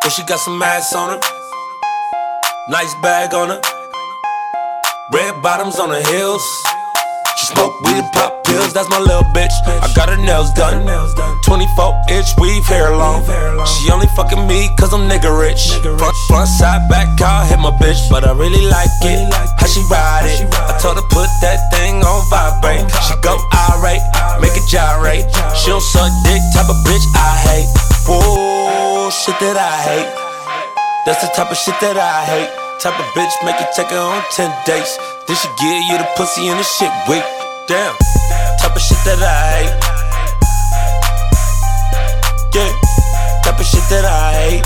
Well, she got some ass on her, nice bag on her, red bottoms on her heels. She smoke weed and pop pills, that's my little bitch. I got her nails done, 24-inch weave, hair long. She only fucking me cause I'm nigga rich. Front side, back, I'll hit my bitch. But I really like it, how she ride it. I told her put that thing on vibrate. She go irate, make it gyrate. She don't suck dick, type of bitch I hate. Whoa, shit that I hate. That's the type of shit that I hate. Type of bitch make you take her on 10 dates. Then she give you the pussy and the shit weak. Damn, type of shit that I hate. Yeah, type of shit that I hate.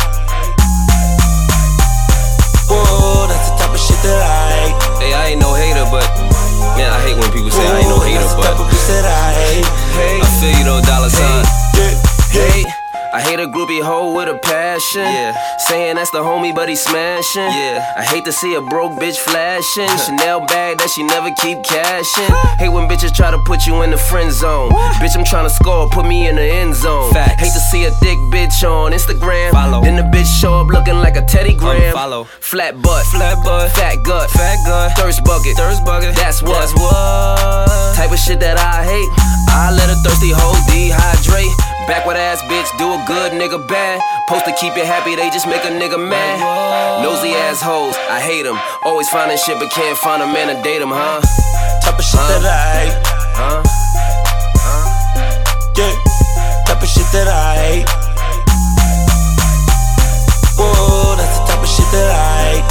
Whoa, that's the type of shit that I hate. Hey, I ain't no hater, but man, I hate when people say I ain't no hater, but that's the type of bitch that I hate. I feel you though, dollar sign. Hey, I hate a groupie hoe with a passion. Yeah. Saying that's the homie, but he smashing. Yeah. I hate to see a broke bitch flashing. Chanel bag that she never keep cashing. Hate when bitches try to put you in the friend zone. Bitch, I'm trying to score, put me in the end zone. Facts. Hate to see a thick bitch on Instagram. Follow. Then the bitch show up looking like a Teddy Graham. Follow. Fat gut, fat gut, thirst bucket, That's what type of shit that I hate. I let a thirsty hoe dehydrate. Backward ass bitch, do a good nigga bad. Post to keep you happy, they just make a nigga mad. Nosy assholes, I hate them. Always finding shit but can't find a man to date them, huh? Type of shit that I hate. Yeah, type of shit that I hate. Whoa, that's the type of shit that I hate.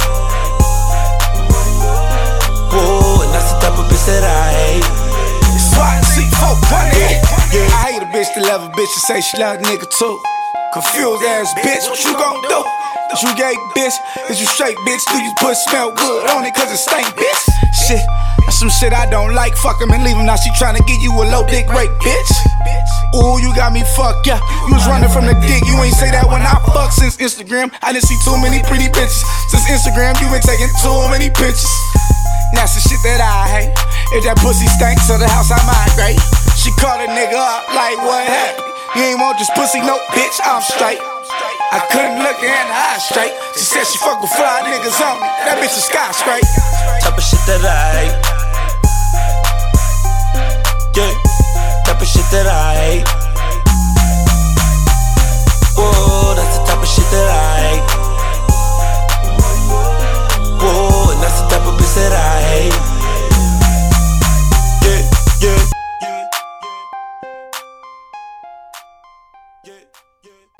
Whoa, and that's the type of bitch that I hate. SWAT C420. I hate a bitch that love a bitch and say she love a nigga too. Confused ass bitch, what you gon' do? Is you gay, bitch? Is you straight, bitch? Do you put smell good on it cause it stink, bitch? Shit, that's some shit I don't like. Fuck him and leave him, now she tryna give you a low dick rape, bitch. Ooh, you got me fucked, yeah. You was running from the dick, you ain't say that when I fuck. Since Instagram, I didn't see too many pretty bitches. Since Instagram, you been taking too many pictures. That's the shit that I hate. If that pussy stank to the house, I migrate. She called a nigga up like, what happened? You ain't want this pussy, no bitch, I'm straight. I couldn't look her in the eye straight. She said she fuck with fly niggas on me. That bitch is sky straight. Type of shit that I hate. Yeah, type of shit that I hate.